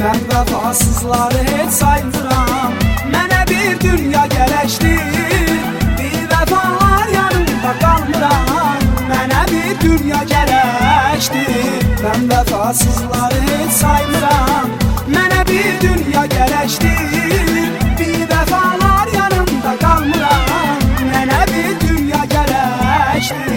Mən vəfasızları heç saymıram. Mənə bir dünya gərəkdir, bir vəfalar yanımda qalmıram. Mənə bir dünya gərəkdir, mən vəfasızları heç saymıram. Mənə bir dünya gərəkdir, bir vəfalar yanımda qalmıram. Mənə bir dünya gərəkdir.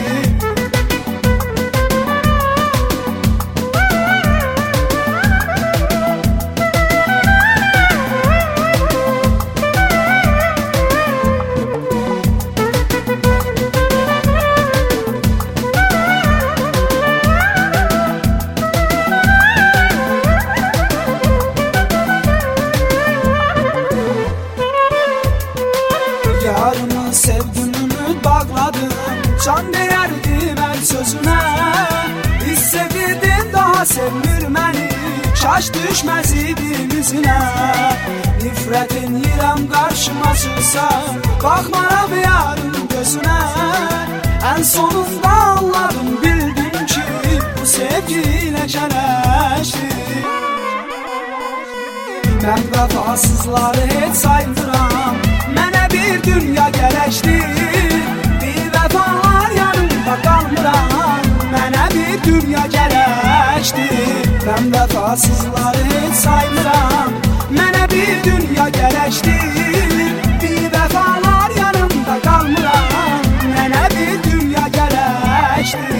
Yarımı sevdim, ümit bağladım, can değerdim el sözüne. Hiss edirdim daha sevmir məni, şaş düşməz idim üzünə. Nifrətin yirəm qarşıma çıxsa, baxmaram yarın gözünə. Ən sonunda anladım, bildim ki, bu sevgi ilə gərəkdir. Mən vəfasızları heç saymıram. Mənə bir dünya gərəkdir, bir vəfalar yanımda qalmıram. Mənə bir dünya gərəkdir, mən vəfasızları heç saymıram. Mənə bir dünya gərəkdir, bir vəfalar yanımda qalmıram. Mənə bir dünya gərəkdir.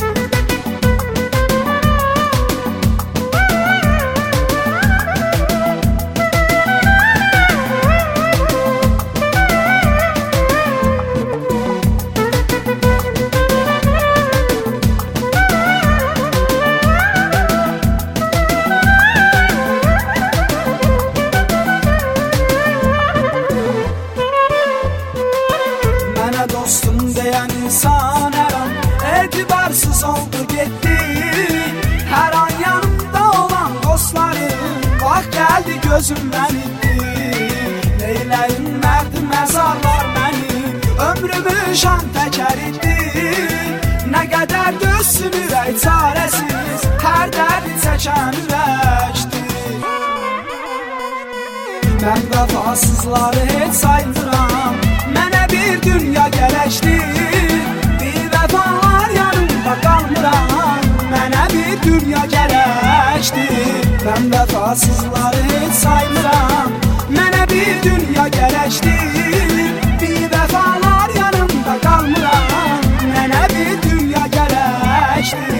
Dostum deyən insan hər an etibarsız oldu getdi. Hər an yanımda olan dostlarım bax gəldi gözümdən itdi. Neyləyim mərdi məzarlar məni, ömrümü şan təkər etdi. Nə qədər dözsün ürək çarəsiz, hər dərdi çəkən ürəkdir. Mən vəfasızları heç saymıram. Mənə bir dünya gərəkdir, bir vəfalar yanımda qalmıram. Mənə bir dünya gərəkdir, mən vəfasızları heç saymıram. Mənə bir dünya gərəkdir, bir vəfalar yanımda qalmıram. Mənə bir dünya gərəkdir.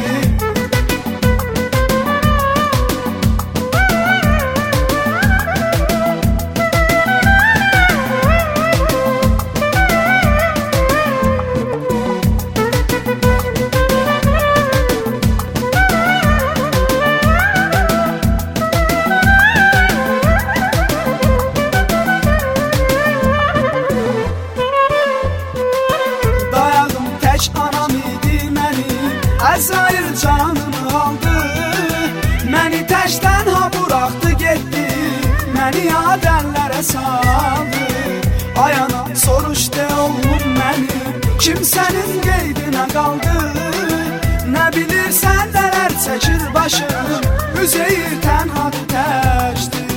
Əzrail canımı aldı, məni təkdən ha buraxdı getdi. Məni adəllərə saldı, ayana soruş de oğlum mənim, kimsənin qeydinə qaldı. Nə bilirsən nələr çəkir başım, Üzeyir tənhadır təkdir.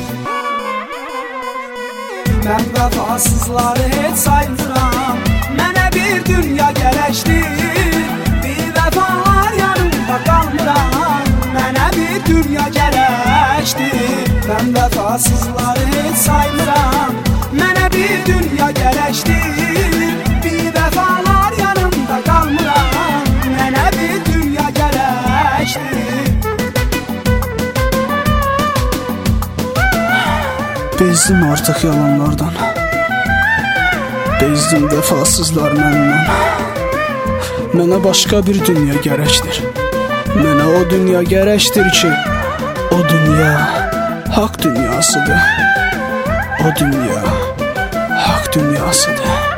Mən vəfasızları heç saymıram. Mənə bir dünya gərəkdir, bir vəfalar yanımda qalmıram. Mənə bir dünya gərəkdir, mən vəfasızları heç saymıram. Mənə bir dünya gərəkdir, bir vəfalar yanımda qalmıram. Mənə bir dünya gərəkdir. Bezdim artıq yalanlardan, bezdim vəfasızlar məndən. Mənə başqa bir dünya gərəkdir, mənə o dünya gərəkdir ki, o dünya haqq dünyasıdır. O dünya haqq dünyasıdır.